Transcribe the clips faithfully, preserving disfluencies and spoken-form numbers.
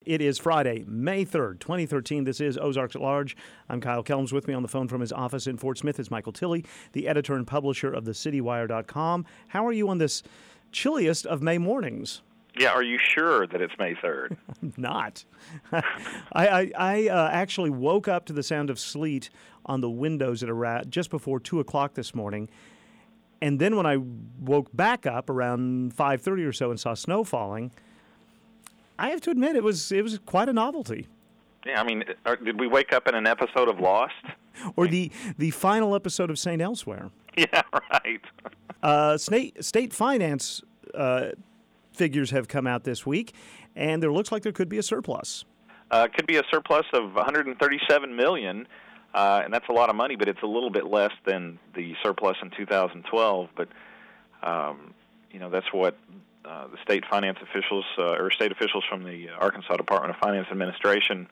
It is Friday, May third, twenty thirteen. This is Ozarks at Large. I'm Kyle Kelms. With me on the phone from his office in Fort Smith is Michael Tilley, the editor and publisher of the city wire dot com. How are you on this chilliest of May mornings? Yeah, are you sure that it's May third? I'm not. I, I, I uh, actually woke up to the sound of sleet on the windows at around just before two o'clock this morning. And then when I woke back up around five thirty or so and saw snow falling, I have to admit it was it was quite a novelty. Yeah, I mean, are, did we wake up in an episode of Lost? Or the, the final episode of Saint Elsewhere. Yeah, right. uh, state, state finance uh, figures have come out this week, and there looks like there could be a surplus. Uh, it could be a surplus of one hundred thirty-seven million dollars, uh, and that's a lot of money, but it's a little bit less than the surplus in two thousand twelve. But, um, you know, that's what uh, the state finance officials, uh, or state officials from the Arkansas Department of Finance Administration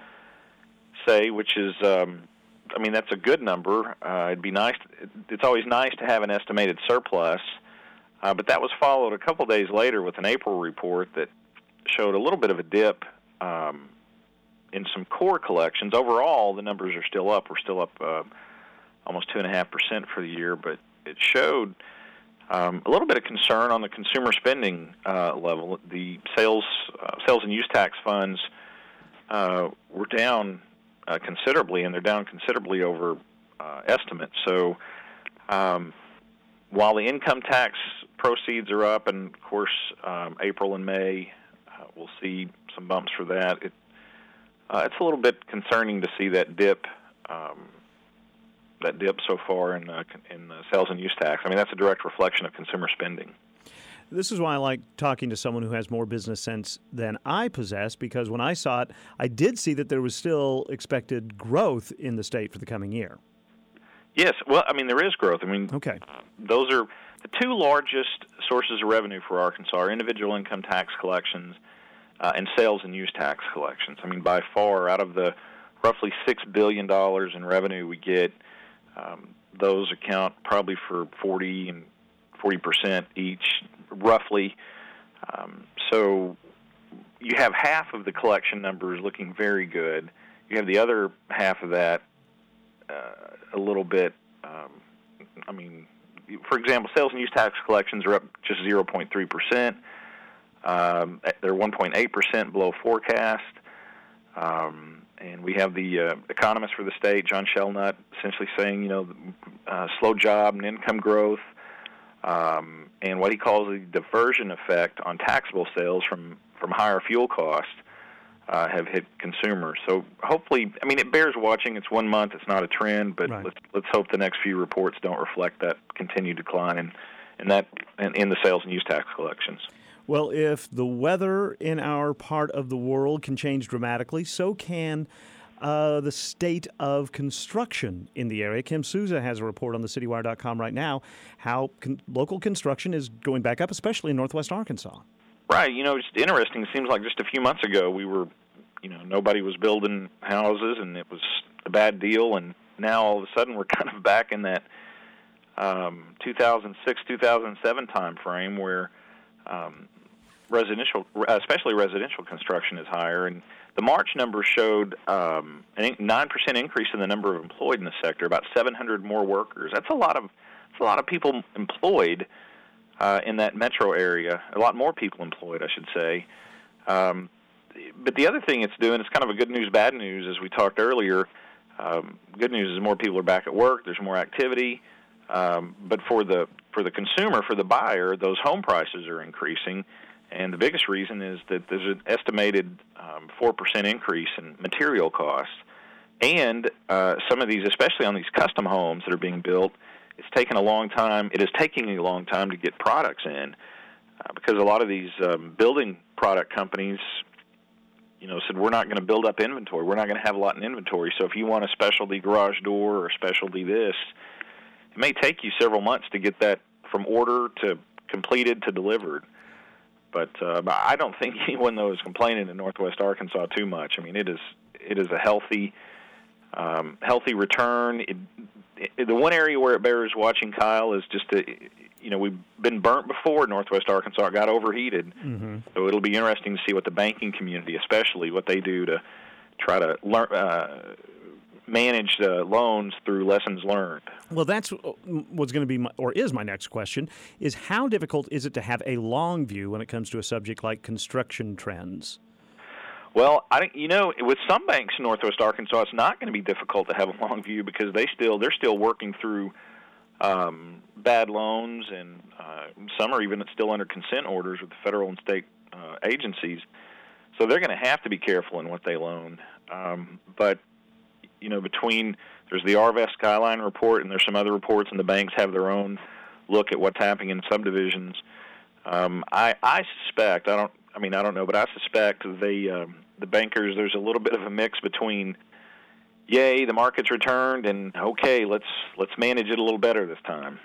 say, which is, um, I mean, that's a good number. Uh, it'd be nice. To, it's always nice to have an estimated surplus. Uh, but that was followed a couple days later with an April report that showed a little bit of a dip um, in some core collections. Overall, the numbers are still up. We're still up uh, almost two point five percent for the year, but it showed um, a little bit of concern on the consumer spending uh, level. The sales uh, sales and use tax funds uh, were down uh, considerably, and they're down considerably over uh, estimates. So um, while the income tax proceeds are up, and of course um, April and May uh, we'll see some bumps for that. It, uh, it's a little bit concerning to see that dip, um, that dip so far in uh, in uh, sales and use tax. I mean, that's a direct reflection of consumer spending. This is why I like talking to someone who has more business sense than I possess, because when I saw it, I did see that there was still expected growth in the state for the coming year. Yes, well, I mean, there is growth. I mean, okay. Those are the two largest sources of revenue for Arkansas are individual income tax collections uh, and sales and use tax collections. I mean, by far, out of the roughly six billion dollars in revenue we get, um, those account probably for forty and forty percent each, roughly. Um, so you have half of the collection numbers looking very good. You have the other half of that uh, a little bit, um, I mean, for example, sales and use tax collections are up just zero point three percent. Um, they're one point eight percent below forecast. Um, and we have the uh, economist for the state, John Shelnut, essentially saying, you know, uh, slow job and income growth, um, and what he calls the diversion effect on taxable sales from, from higher fuel costs uh, have hit consumers. So hopefully, I mean, it bears watching. It's one month. It's not a trend, but right. let's, let's hope the next few reports don't reflect that continued decline in, in, that, in, in the sales and use tax collections. Well, if the weather in our part of the world can change dramatically, so can uh, the state of construction in the area. Kim Souza has a report on the city wire dot com right now how con- local construction is going back up, especially in northwest Arkansas. Right. You know, it's interesting. It seems like just a few months ago we were, you know, nobody was building houses and it was a bad deal, and now all of a sudden we're kind of back in that um, two thousand six, two thousand seven time frame where Um, residential, especially residential construction is higher, and the March numbers showed um, a nine percent increase in the number of employed in the sector, about seven hundred more workers. That's a lot of, that's a lot of people employed uh, in that metro area. A lot more people employed, I should say. Um, but the other thing it's doing is kind of a good news, bad news, as we talked earlier. Um, good news is more people are back at work. There's more activity. Um, but for the for the consumer, for the buyer, those home prices are increasing. And the biggest reason is that there's an estimated um, four percent increase in material costs. And uh, some of these, especially on these custom homes that are being built, it's taken a long time. It is taking a long time to get products in uh, because a lot of these um, building product companies, you know, said we're not going to build up inventory. We're not going to have a lot in inventory. So if you want a specialty garage door or a specialty this, it may take you several months to get that from order to completed to delivered. But uh, I don't think anyone, though, is complaining in northwest Arkansas too much. I mean, it is it is a healthy um, healthy return. It, the one area where it bears watching, Kyle, is just that, you know, we've been burnt before. Northwest Arkansas got overheated, mm-hmm. so it'll be interesting to see what the banking community, especially, what they do to try to learn. Uh, manage uh, loans through lessons learned. Well, that's what's going to be, my, or is my next question, is how difficult is it to have a long view when it comes to a subject like construction trends? Well, I think, you know, with some banks in Northwest Arkansas, it's not going to be difficult to have a long view because they still they're still working through um, bad loans, and uh, some are even still under consent orders with the federal and state uh, agencies. So they're going to have to be careful in what they loan. Um, but You know, between there's the Arvest Skyline report and there's some other reports, and the banks have their own look at what's happening in subdivisions. Um, I, I suspect, I don't, I mean, I don't know, but I suspect the um, the bankers, there's a little bit of a mix between, yay, the market's returned, and okay, let's let's manage it a little better this time.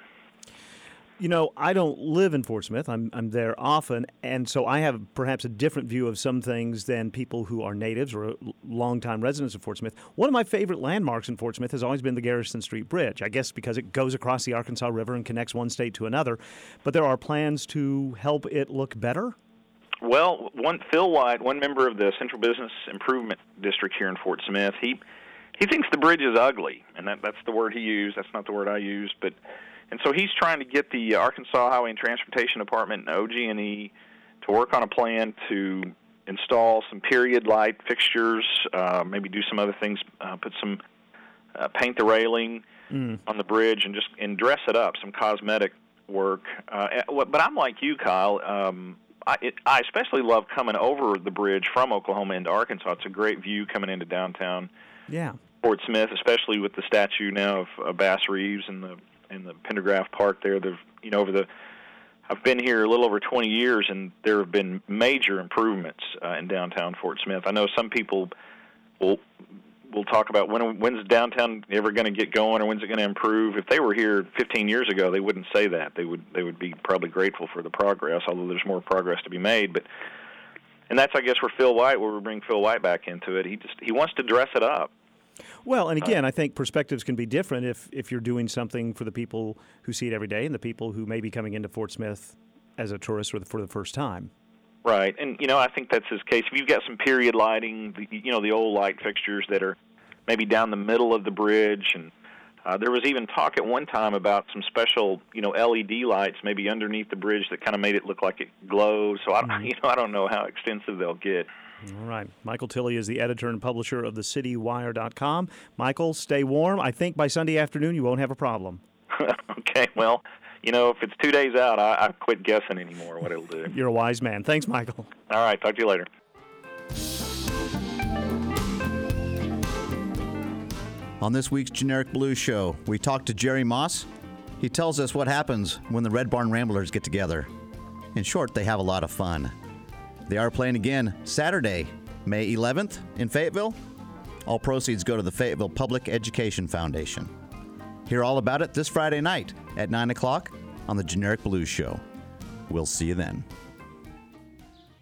You know, I don't live in Fort Smith. I'm I'm there often, and so I have perhaps a different view of some things than people who are natives or longtime residents of Fort Smith. One of my favorite landmarks in Fort Smith has always been the Garrison Street Bridge, I guess because it goes across the Arkansas River and connects one state to another. But there are plans to help it look better? Well, one Phil White, one member of the Central Business Improvement District here in Fort Smith, he he thinks the bridge is ugly, and that, that's the word he used. That's not the word I used, but... And so he's trying to get the Arkansas Highway and Transportation Department and O G and E to work on a plan to install some period light fixtures, uh, maybe do some other things, uh, put some, uh, paint the railing mm. on the bridge and just and dress it up, some cosmetic work. Uh, but I'm like you, Kyle. Um, I, it, I especially love coming over the bridge from Oklahoma into Arkansas. It's a great view coming into downtown yeah. Fort Smith, especially with the statue now of uh, Bass Reeves and the in the Pendergraft Park there. They've, you know, over the, I've been here a little over twenty years, and there have been major improvements uh, in downtown Fort Smith. I know some people will will talk about when when's downtown ever going to get going, or when's it going to improve. If they were here fifteen years ago, they wouldn't say that. They would they would be probably grateful for the progress, although there's more progress to be made. But and that's, I guess, where Phil White, where we bring Phil White back into it. He just he wants to dress it up. Well, and again, I think perspectives can be different if, if you're doing something for the people who see it every day and the people who may be coming into Fort Smith as a tourist for the, for the first time. Right, and, you know, I think that's his case. If you've got some period lighting, the, you know, the old light fixtures that are maybe down the middle of the bridge, and uh, there was even talk at one time about some special, you know, L E D lights maybe underneath the bridge that kind of made it look like it glows. So, I, mm-hmm. you know, I don't know how extensive they'll get. All right. Michael Tilley is the editor and publisher of the city wire dot com. Michael, stay warm. I think by Sunday afternoon you won't have a problem. Okay. Well, you know, if it's two days out, I, I quit guessing anymore what it'll do. You're a wise man. Thanks, Michael. All right. Talk to you later. On this week's Generic Blues Show, we talked to Jerry Moss. He tells us what happens when the Red Barn Ramblers get together. In short, they have a lot of fun. They are playing again Saturday, May eleventh in Fayetteville. All proceeds go to the Fayetteville Public Education Foundation. Hear all about it this Friday night at nine o'clock on the Generic Blues Show. We'll see you then.